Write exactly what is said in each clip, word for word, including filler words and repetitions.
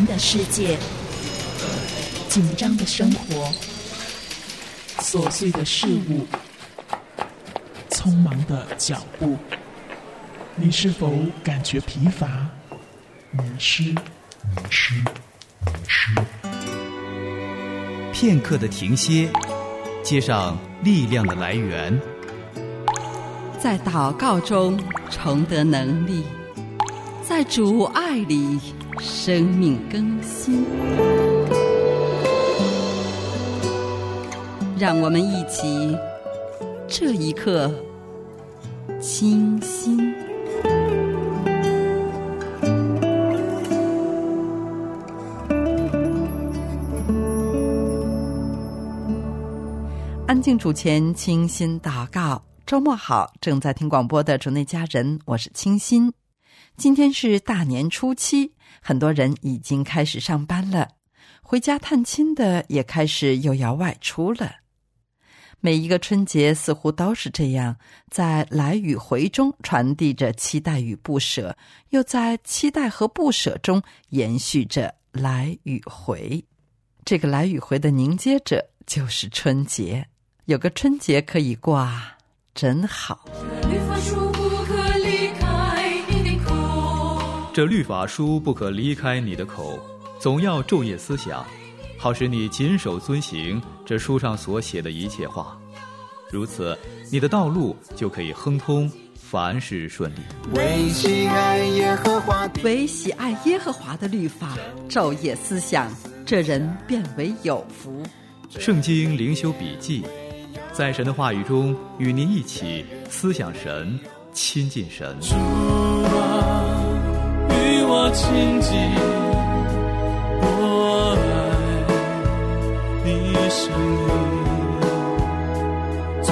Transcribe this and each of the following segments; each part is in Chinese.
的世界，紧张的生活，琐碎的事物，匆忙的脚步，你是否感觉疲乏、迷失？迷失，迷失。 片刻的停歇，接上力量的来源， 在祷告中重得能力，在主爱里生命更新。让我们一起这一刻清心。安静主前，清心祷告。周末好，正在听广播的主内家人，我是清心。今天是大年初七，很多人已经开始上班了，回家探亲的也开始又要外出了。每一个春节似乎都是这样，在来与回中传递着期待与不舍，又在期待和不舍中延续着来与回。这个来与回的凝结者就是春节，有个春节可以过啊，真好。 这律法书不可离开你的口，总要昼夜思想，好使你谨守遵行这书上所写的一切话，如此你的道路就可以亨通，凡事顺利。 为喜爱耶和华的为喜爱耶和华的律法昼夜思想，这人便为有福。 圣经灵修笔记，在神的话语中与您一起思想神，亲近神。 主啊，与我亲近，我爱你声音，做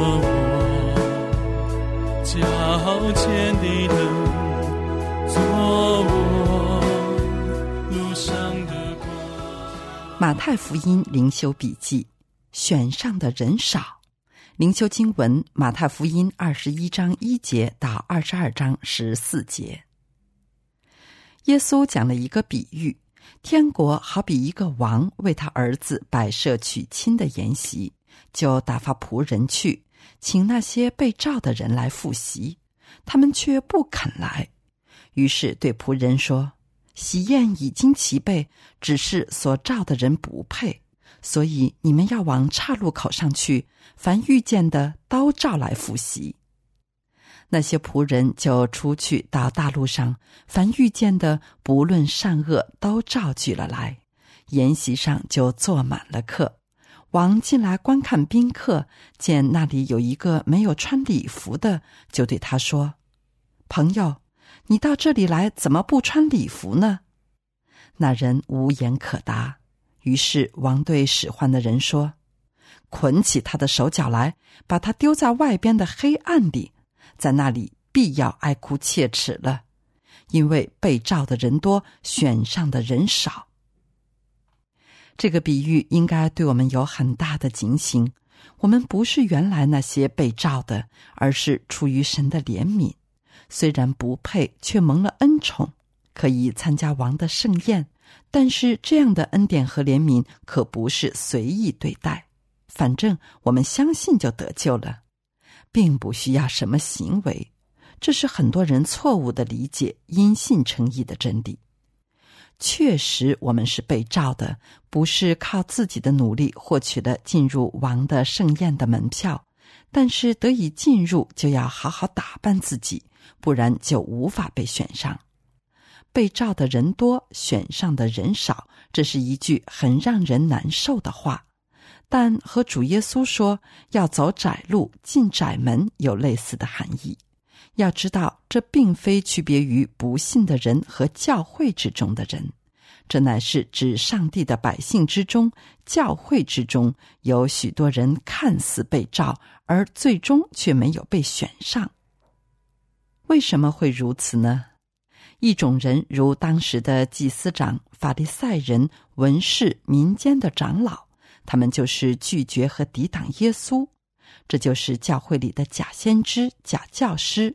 我脚前的灯，做我路上的光。 马太福音灵修笔记，选上的人少。灵修经文，马太福音二十一章一节到二十二章十四节。耶稣讲了一个比喻，天国好比一个王为他儿子摆设娶亲的筵席，就打发仆人去，请那些被召的人来赴席，他们却不肯来。于是对仆人说，喜宴已经齐备，只是所召的人不配，所以你们要往岔路口上去，凡遇见的都召来赴席。那些仆人就出去到大路上，凡遇见的不论善恶都召聚了来，筵席上就坐满了客。王进来观看宾客，见那里有一个没有穿礼服的，就对他说，朋友，你到这里来怎么不穿礼服呢？那人无言可答。于是王对使唤的人说，捆起他的手脚来，把他丢在外边的黑暗里，在那里必要哀哭切齿了，因为被召的人多，选上的人少。这个比喻应该对我们有很大的警醒，我们不是原来那些被召的，而是出于神的怜悯，虽然不配，却蒙了恩宠，可以参加王的盛宴。但是这样的恩典和怜悯可不是随意对待，反正我们相信就得救了，并不需要什么行为。这是很多人错误的理解因信称义的真理。确实我们是被召的，不是靠自己的努力获取了进入王的盛宴的门票，但是得以进入就要好好打扮自己，不然就无法被选上。被召的人多，选上的人少，这是一句很让人难受的话，但和主耶稣说要走窄路进窄门有类似的含义。要知道，这并非区别于不信的人和教会之中的人，这乃是指上帝的百姓之中，教会之中有许多人看似被召，而最终却没有被选上。为什么会如此呢？一种人如当时的祭司长、法利赛人、文士、民间的长老，他们就是拒绝和抵挡耶稣，这就是教会里的假先知、假教师，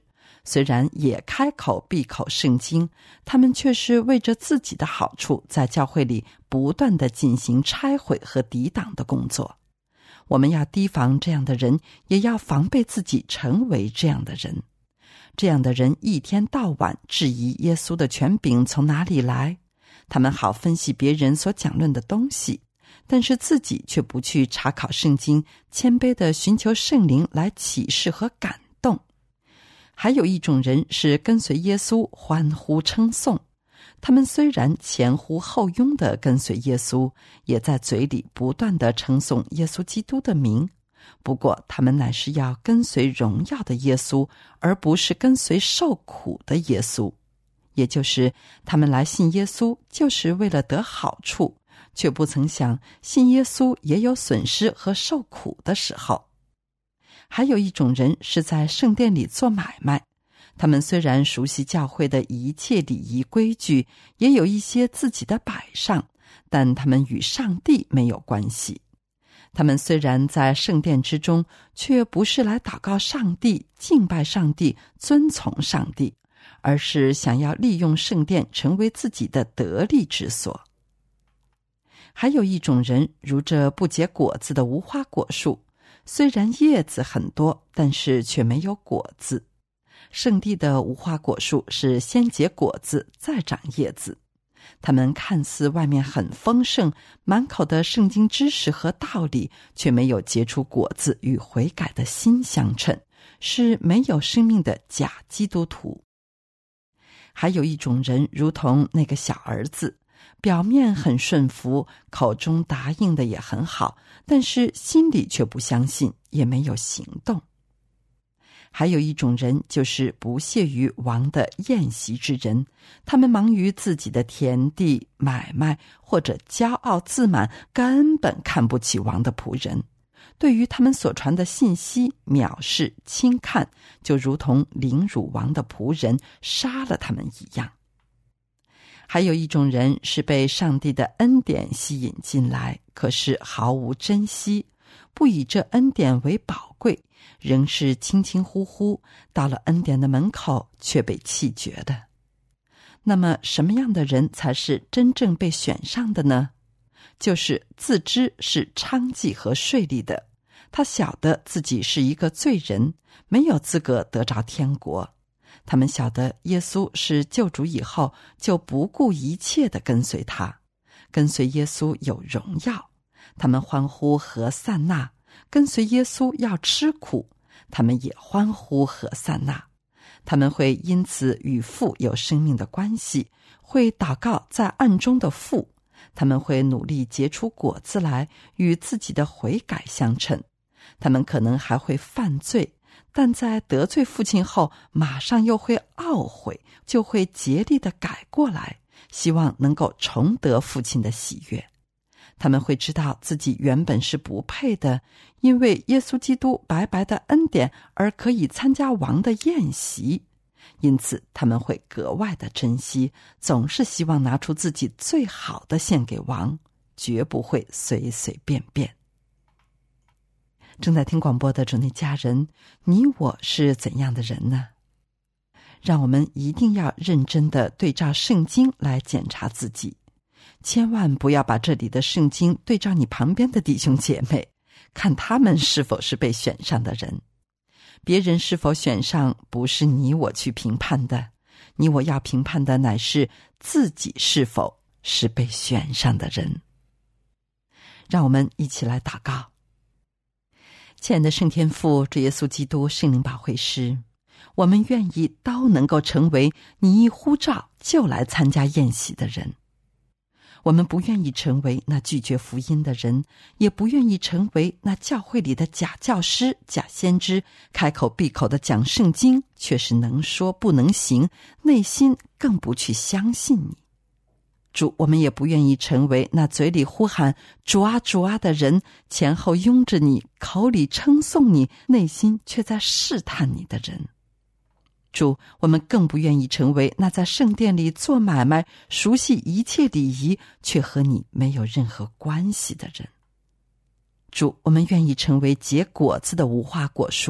虽然也开口闭口圣经，他们却是为着自己的好处，在教会里不断地进行拆毁和抵挡的工作。我们要提防这样的人，也要防备自己成为这样的人。这样的人一天到晚质疑耶稣的权柄从哪里来，他们好分析别人所讲论的东西，但是自己却不去查考圣经，谦卑地寻求圣灵来启示和感动。还有一种人是跟随耶稣欢呼称颂，他们虽然前呼后拥地跟随耶稣，也在嘴里不断地称颂耶稣基督的名，不过他们乃是要跟随荣耀的耶稣，而不是跟随受苦的耶稣。也就是他们来信耶稣就是为了得好处，却不曾想信耶稣也有损失和受苦的时候。还有一种人是在圣殿里做买卖，他们虽然熟悉教会的一切礼仪规矩，也有一些自己的摆上，但他们与上帝没有关系。他们虽然在圣殿之中，却不是来祷告上帝、敬拜上帝、遵从上帝，而是想要利用圣殿成为自己的得利之所。还有一种人如这不结果子的无花果树，虽然叶子很多，但是却没有果子。圣地的无花果树是先结果子，再长叶子。它们看似外面很丰盛，满口的圣经知识和道理，却没有结出果子与悔改的心相称，是没有生命的假基督徒。还有一种人如同那个小儿子，表面很顺服，口中答应的也很好，但是心里却不相信，也没有行动。还有一种人就是不屑于王的宴席之人，他们忙于自己的田地买卖，或者骄傲自满，根本看不起王的仆人。对于他们所传的信息藐视轻看，就如同凌辱王的仆人，杀了他们一样。还有一种人是被上帝的恩典吸引进来，可是毫无珍惜，不以这恩典为宝贵，仍是轻轻呼呼，到了恩典的门口却被弃绝的。那么什么样的人才是真正被选上的呢？就是自知是娼妓和税吏的，他晓得自己是一个罪人，没有资格得着天国。他们晓得耶稣是救主以后，就不顾一切地跟随他。跟随耶稣有荣耀，他们欢呼和散那；跟随耶稣要吃苦，他们也欢呼和散那。他们会因此与父有生命的关系，会祷告在暗中的父。他们会努力结出果子来，与自己的悔改相称。他们可能还会犯罪，但在得罪父亲后，马上又会懊悔，就会竭力地改过来，希望能够重得父亲的喜悦。他们会知道自己原本是不配的，因为耶稣基督白白的恩典而可以参加王的宴席，因此他们会格外的珍惜，总是希望拿出自己最好的献给王，绝不会随随便便。正在听广播的主内家人，你我是怎样的人呢？让我们一定要认真地对照圣经来检查自己，千万不要把这里的圣经对照你旁边的弟兄姐妹，看他们是否是被选上的人。别人是否选上，不是你我去评判的，你我要评判的乃是自己是否是被选上的人。让我们一起来祷告。亲爱的圣天父，主耶稣基督圣灵保惠师，我们愿意都能够成为你一呼召就来参加宴席的人。我们不愿意成为那拒绝福音的人，也不愿意成为那教会里的假教师、假先知，开口闭口的讲圣经，却是能说不能行，内心更不去相信你。主，我们也不愿意成为那嘴里呼喊主啊主啊的人，前后拥着你，口里称颂你，内心却在试探你的人。主，我们更不愿意成为那在圣殿里做买卖，熟悉一切礼仪，却和你没有任何关系的人。主，我们愿意成为结果子的无花果树，不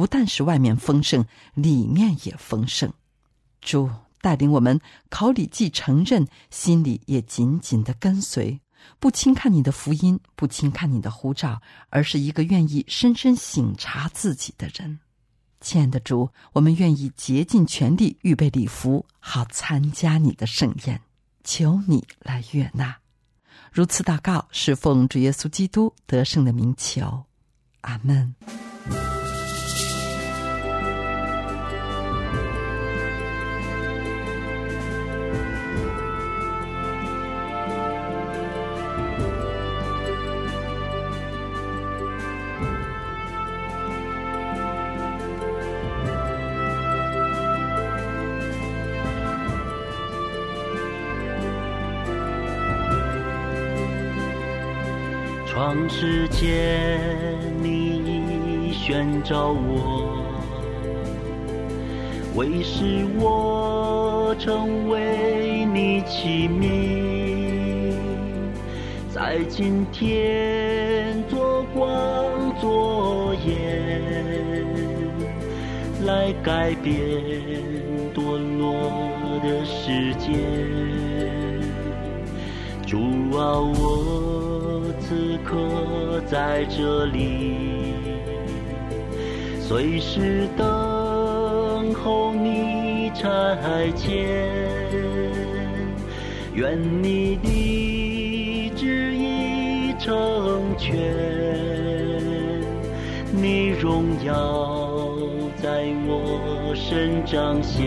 不但是外面丰盛，里面也丰盛。主带领我们口里既承认，心里也紧紧地跟随，不轻看你的福音，不轻看你的呼召，而是一个愿意深深省察自己的人。亲爱的主，我们愿意竭尽全力预备礼服，好参加你的盛宴，求你来悦纳。如此祷告，是奉主耶稣基督得胜的名求，阿们。 创世间你选召我，为使我成为你器皿，在今天做光做盐，来改变堕落的世界。主啊，我此刻在这里，随时等候你差遣，愿你的旨意成全，你荣耀在我身彰显。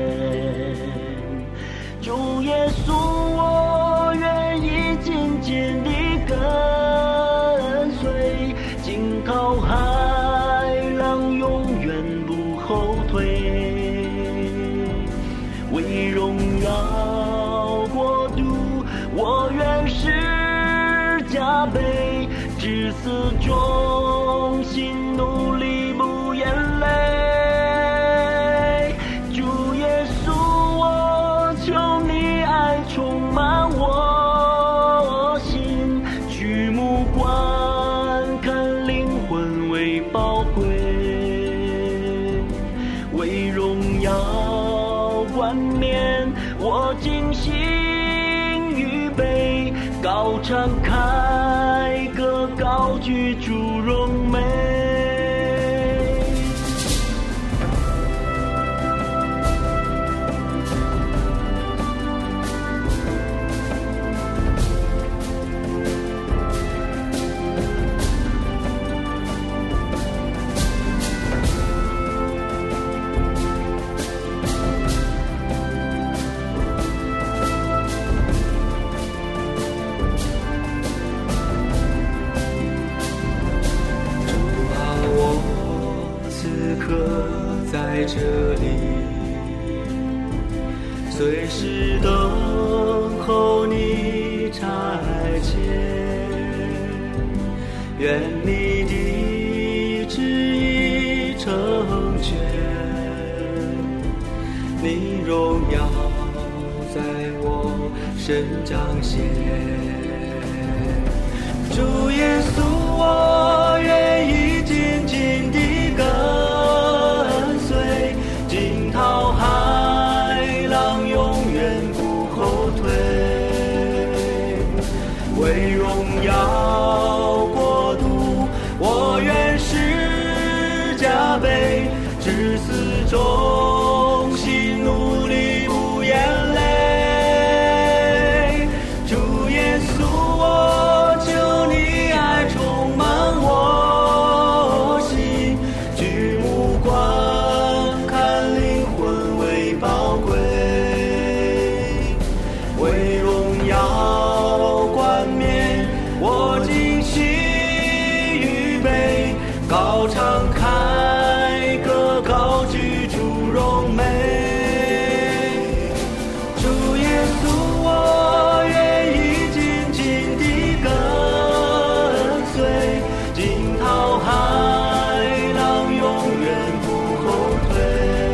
主耶稣，我愿意紧紧地跟随，惊涛骇浪永远不后退，为荣耀国度我愿施加倍，至死忠心努力不言累。主耶稣，我求你爱充满我心，举目观看灵魂为宝贵，为荣耀冠冕我精心预备，高唱开歌高举主荣美。 在这里，随时等候你差遣，愿你的旨意成全，你荣耀在我身彰显。主耶稣，我愿意紧紧地跟随，惊涛骇浪永远不后退，为荣耀国度我愿施加倍，至死忠心努力不言累。主耶稣，我求你爱充满我心，举目观看灵魂为宝贵，为荣耀冠冕我精心预备，高唱开歌高举主荣美。主耶稣，我愿意紧紧地跟随，惊涛骇浪永远不后退，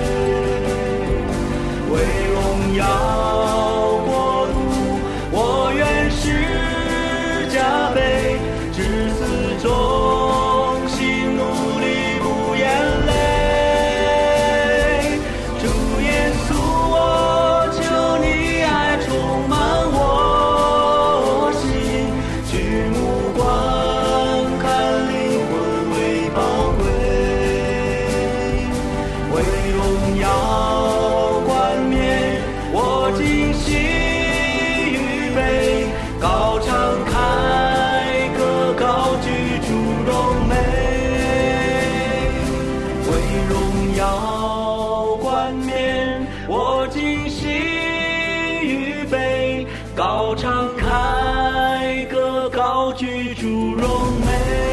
为荣耀国度我愿施加倍，至死忠心努力不言累。 尽心预备，高唱凯歌，高举主荣美。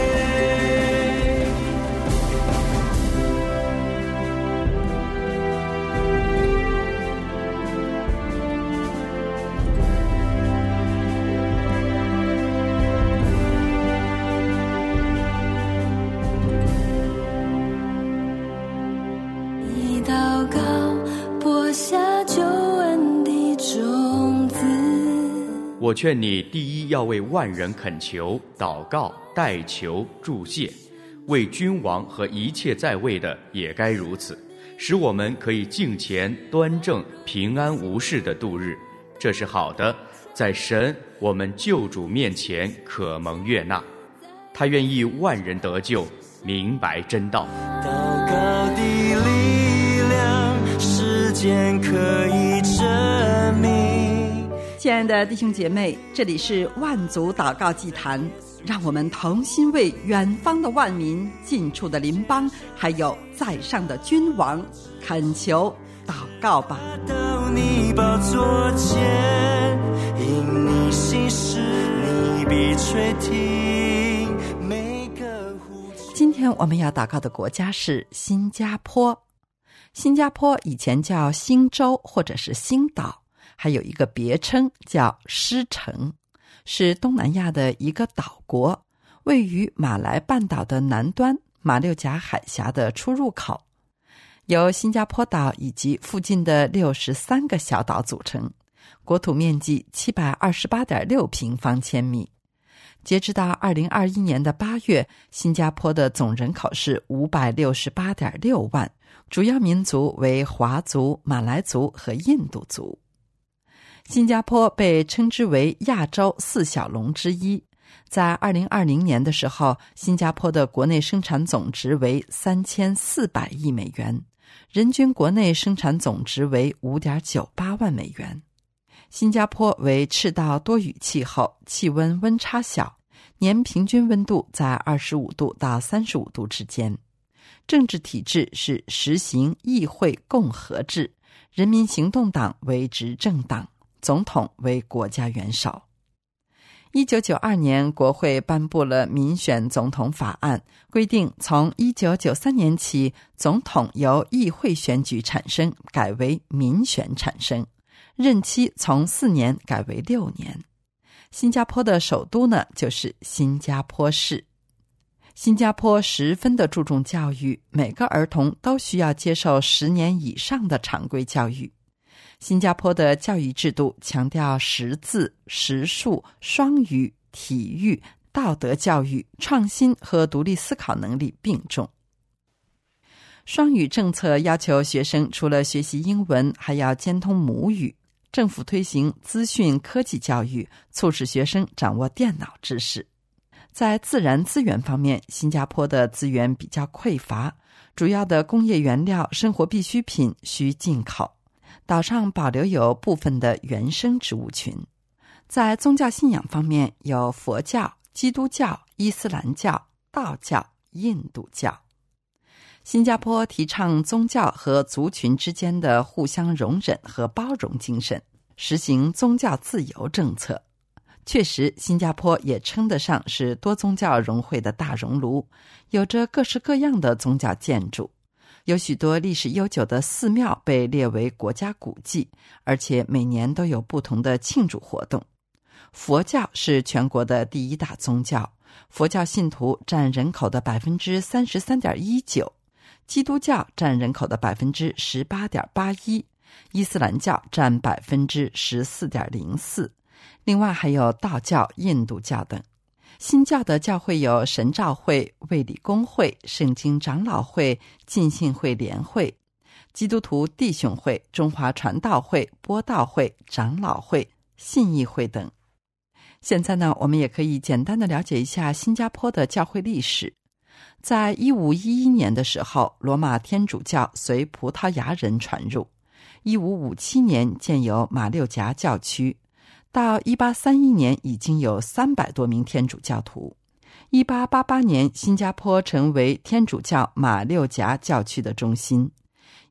我劝你第一要为万人恳求、祷告、代求、祝谢，为君王和一切在位的也该如此，使我们可以敬虔、端正、平安无事的度日。这是好的，在神我们救主面前可蒙悦纳。他愿意万人得救，明白真道。 祷告的力量，时间可以证明。 亲爱的弟兄姐妹，这里是万族祷告祭坛，让我们同心为远方的万民、近处的邻邦，还有在上的君王恳求祷告吧。 到你宝座前，因你心事，你必垂听每个呼求。 今天我们要祷告的国家是新加坡。新加坡以前叫新州或者是新岛，还有一个别称叫狮城，是东南亚的一个岛国，位于马来半岛的南端，马六甲海峡的出入口，由新加坡岛以及附近的六十三个小岛组成，国土面积 七百二十八点六平方千米。截止到二零二一年的八月，新加坡的总人口是 五百六十八点六万，主要民族为华族、马来族和印度族。新加坡被称之为亚洲四小龙之一，在二零二零年的时候，新加坡的国内生产总值为三千四百亿美元，人均国内生产总值为 五点九八万美元。新加坡为赤道多雨气候，气温温差小，年平均温度在二十五度到三十五度之间。政治体制是实行议会共和制，人民行动党为执政党，总统为国家元首。一九九二年，国会颁布了民选总统法案，规定从一九九三年起，总统由议会选举产生，改为民选产生，任期从四年改为六年。新加坡的首都呢，就是新加坡市。新加坡十分的注重教育，每个儿童都需要接受十年以上的常规教育。新加坡的教育制度强调识字、识数、双语、体育、道德教育、创新和独立思考能力并重。双语政策要求学生除了学习英文，还要兼通母语。政府推行资讯科技教育，促使学生掌握电脑知识。在自然资源方面，新加坡的资源比较匮乏，主要的工业原料、生活必需品需进口。岛上保留有部分的原生植物群。在宗教信仰方面，有佛教、基督教、伊斯兰教、道教、印度教。新加坡提倡宗教和族群之间的互相容忍和包容精神，实行宗教自由政策。确实，新加坡也称得上是多宗教融汇的大熔炉，有着各式各样的宗教建筑。有许多历史悠久的寺庙被列为国家古迹，而且每年都有不同的庆祝活动。佛教是全国的第一大宗教，佛教信徒占人口的 百分之三十三点一九， 基督教占人口的 百分之十八点八一， 伊斯兰教占 百分之十四点零四， 另外还有道教、印度教等。新教的教会有神召会、卫理公会、圣经长老会、浸信会联会、基督徒弟兄会、中华传道会、播道会、长老会、信义会等。现在呢，我们也可以简单的了解一下新加坡的教会历史。在一五一一年的时候，罗马天主教随葡萄牙人传入。一五五七年建有马六甲教区。到一八三一年已经有三百多名天主教徒。一八八八年，新加坡成为天主教马六甲教区的中心。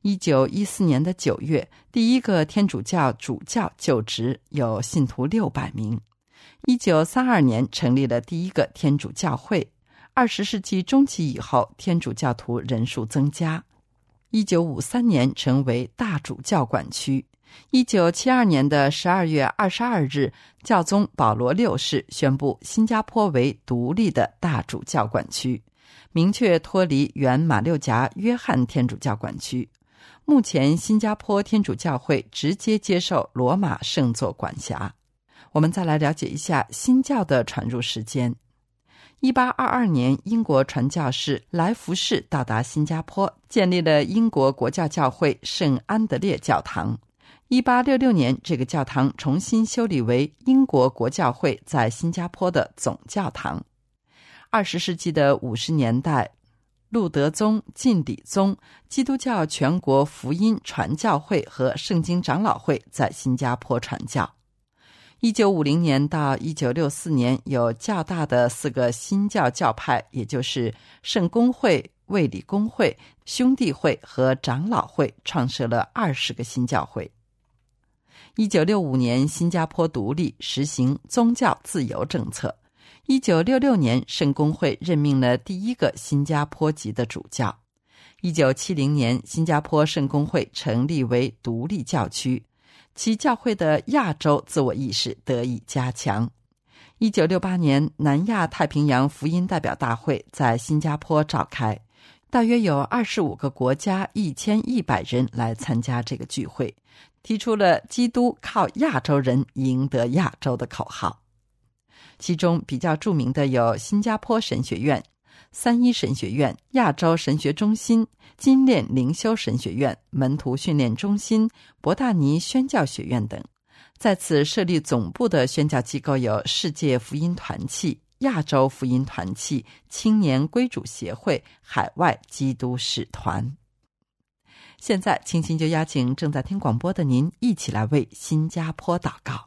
一九一四年的九月，第一个天主教主教就职，有信徒六百名。一九三二年成立了第一个天主教会。二十世纪中期以后，天主教徒人数增加。一九五三年成为大主教管区。一九七二年的十二月二十二日，教宗保罗六世宣布新加坡为独立的大主教管区，明确脱离原马六甲约翰天主教管区。目前新加坡天主教会直接接受罗马圣座管辖。我们再来了解一下新教的传入时间。一八二二年，英国传教士莱福士到达新加坡，建立了英国国教教会圣安德烈教堂。一八六六年，这个教堂重新修理为英国国教会在新加坡的总教堂。二十世纪的五十年代，路德宗、浸礼宗、基督教全国福音传教会和圣经长老会在新加坡传教。一九五零年到一九六四年，有较大的四个新教教派，也就是圣公会、卫理公会、兄弟会和长老会，创设了二十个新教会。一九六五年，新加坡独立，实行宗教自由政策。一九六六年，圣公会任命了第一个新加坡籍的主教。一九七零年，新加坡圣公会成立为独立教区，其教会的亚洲自我意识得以加强。一九六八年，南亚太平洋福音代表大会在新加坡召开，大约有二十五个国家一千一百人来参加这个聚会，提出了基督靠亚洲人赢得亚洲的口号。其中比较著名的有新加坡神学院、三一神学院、亚洲神学中心、金链灵修神学院、门徒训练中心、伯大尼宣教学院等。在此设立总部的宣教机构有世界福音团契、亚洲福音团契、青年归主协会、海外基督使团。现在青青就邀请正在听广播的您一起来为新加坡祷告。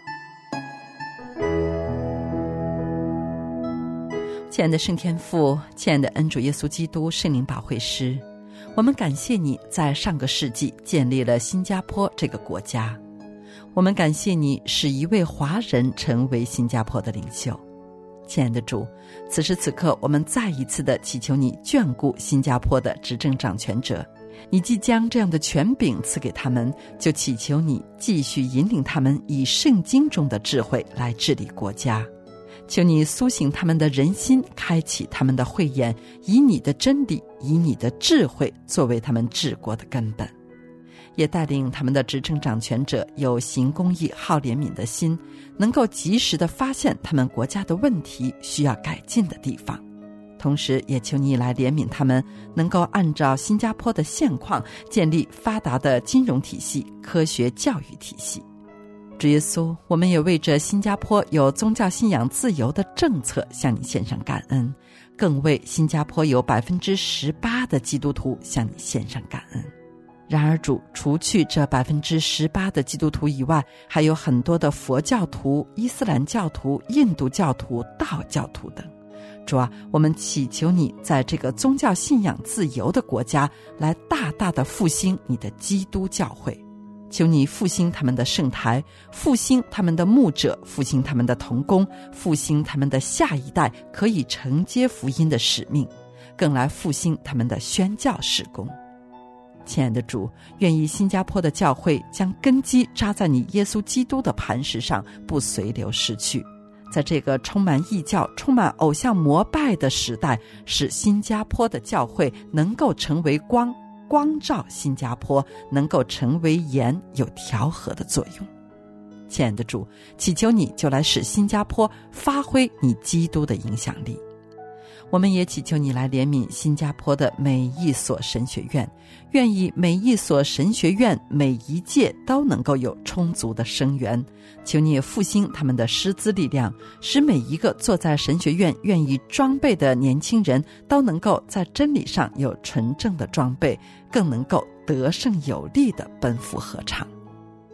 亲爱的圣天父，亲爱的恩主耶稣基督圣灵保惠师，我们感谢你在上个世纪建立了新加坡这个国家。我们感谢你使一位华人成为新加坡的领袖。亲爱的主，此时此刻我们再一次的祈求你眷顾新加坡的执政掌权者，你既将这样的权柄赐给他们，就祈求你继续引领他们以圣经中的智慧来治理国家。求你苏醒他们的人心，开启他们的慧眼，以你的真理，以你的智慧作为他们治国的根本。也带领他们的执政掌权者有行公义、好怜悯的心，能够及时地发现他们国家的问题需要改进的地方。同时也求你来怜悯他们，能够按照新加坡的现况建立发达的金融体系、科学教育体系。主耶稣，我们也为着新加坡有宗教信仰自由的政策向你献上感恩，更为新加坡有百分之十八的基督徒向你献上感恩。然而主，除去这百分之十八的基督徒以外，还有很多的佛教徒、伊斯兰教徒、印度教徒、道教徒等。主啊，我们祈求你在这个宗教信仰自由的国家来大大的复兴你的基督教会。求你复兴他们的圣台，复兴他们的牧者，复兴他们的同工，复兴他们的下一代可以承接福音的使命，更来复兴他们的宣教事工。亲爱的主，愿意新加坡的教会将根基扎在你耶稣基督的磐石上，不随流失去。在这个充满异教、充满偶像膜拜的时代，使新加坡的教会能够成为光，光照新加坡，能够成为盐，有调和的作用。亲爱的主，祈求你就来使新加坡发挥你基督的影响力。我们也祈求你来怜悯新加坡的每一所神学院，愿意每一所神学院每一届都能够有充足的生源。求你也复兴他们的师资力量，使每一个坐在神学院愿意装备的年轻人都能够在真理上有纯正的装备，更能够得胜有力的奔赴合唱。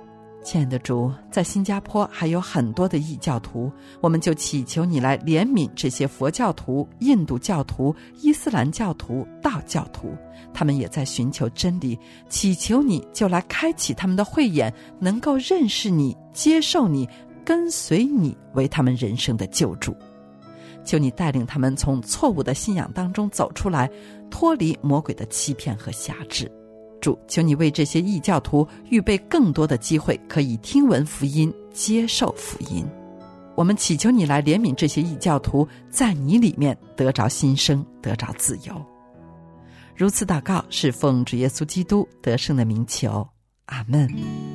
亲爱的主，在新加坡还有很多的异教徒，我们就祈求你来怜悯这些佛教徒、印度教徒、伊斯兰教徒、道教徒，他们也在寻求真理，祈求你就来开启他们的慧眼，能够认识你、接受你、跟随你为他们人生的救主。求你带领他们从错误的信仰当中走出来，脱离魔鬼的欺骗和辖制。主，求你为这些异教徒预备更多的机会，可以听闻福音，接受福音。我们祈求你来怜悯这些异教徒，在你里面得着新生，得着自由。如此祷告，是奉主耶稣基督得胜的名求，阿们。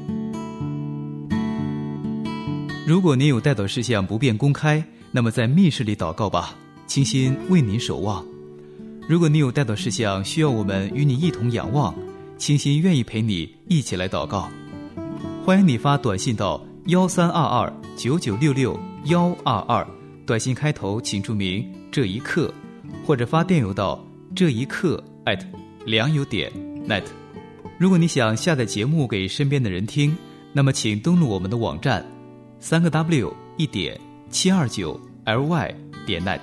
如果您有代祷事项不便公开，那么在密室里祷告吧，清心为您守望。如果你有代祷事项需要我们与你一同仰望，清心愿意陪你一起来祷告。欢迎你发短信到幺三二二九九六六幺二二，短信开头请注明这一刻，或者发电邮到这一刻 at 良友点 net。 如果你想下载节目给身边的人听，那么请登录我们的网站三个 w 一点七二九 ly 点 net。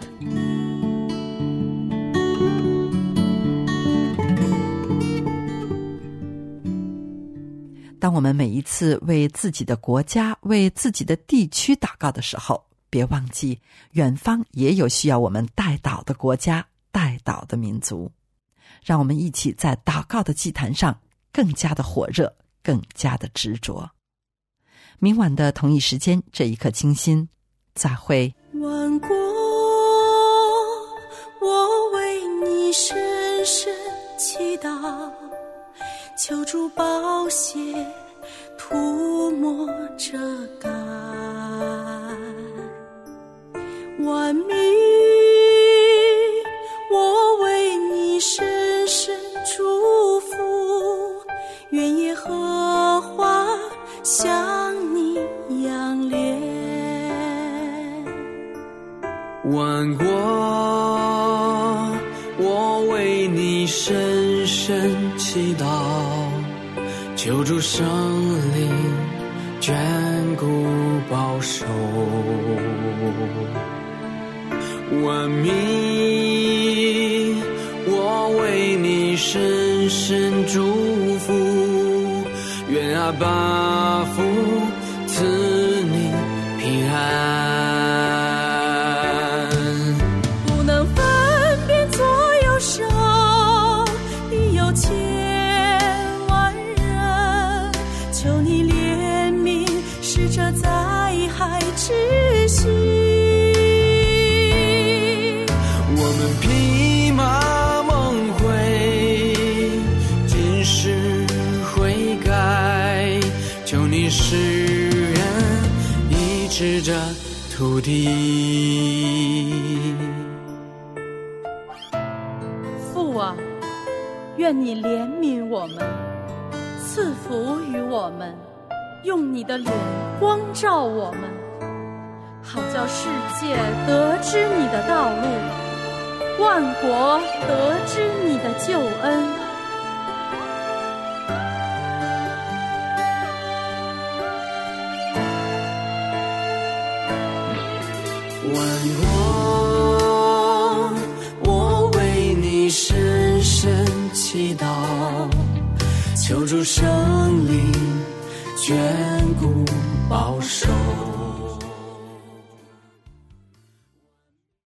当我们每一次为自己的国家、为自己的地区祷告的时候，别忘记远方也有需要我们代祷的国家、代祷的民族。让我们一起在祷告的祭坛上更加的火热，更加的执着。明晚的同一时间，这一刻清心，再会。 万国，我为你深深祈祷，求主宝血涂抹遮盖，万民，我为你深深祝福，愿耶和华向你仰怜。 万国，我为你深深祈祷，求主圣灵眷顾保守，万民，我为你深深祝福，愿阿爸父赐你平安。 不能分辨左右手，必有千万人，求你怜悯使这灾害止息。 我们披麻蒙灰，今世悔改，求你使人医治这土地。 父啊，愿你怜悯我们，赐福于我们，用你的脸光照我们，好叫世界得知你的道路，万国得知你的救恩。 万国，我为你深深祈祷，求主圣灵眷顾保守。